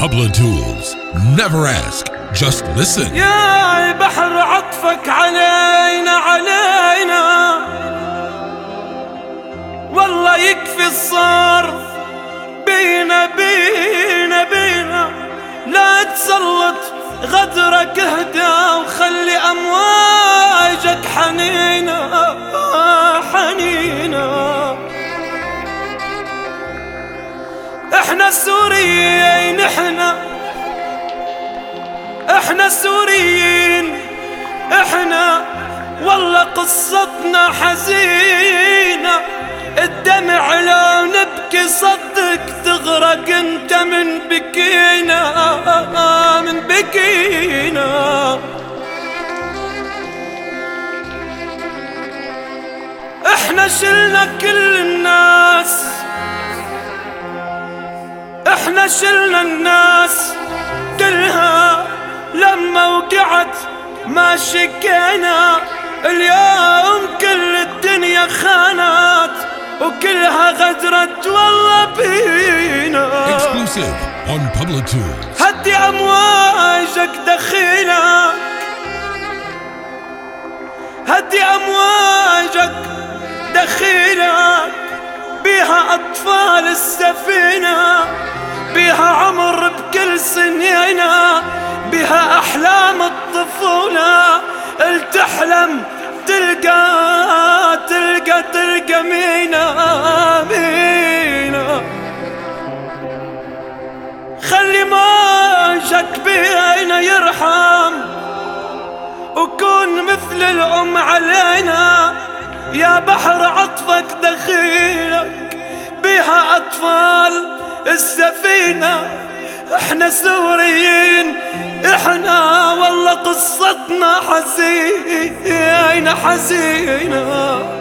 Pablo Tools. Never ask, just listen. يا بحر عطفك علينا علينا، والله يكفي الصار بينا بينا بينا. لا تسلط غدرك، اهدى وخلي أمواجك حنينة حنينة. احنا السوريين، احنا السوريين، احنا والله قصتنا حزينة. الدمع لو نبكي صدق تغرق انت من بكينا من بكينا. احنا شلنا كل الناس، احنا شلنا الناس كلها لما وقعت ما شكينا. اليوم كل الدنيا خانت وكلها غدرت والله بينا. Exclusive on Pablo Tools. هدي أمواجك دخيلك، هدي أمواجك دخيلك. بيها أطفال السفينة، بيها عمر بكل سنينا، بيها أحلام الطفولة. التحلم تلقى مينا مينا. خلي موجك بينا يرحم وكون مثل الأم علينا. يا بحر عطفك دخيلك، بيها أطفال السفينة. احنا سوريين، احنا والله قصتنا حزينة حزينة.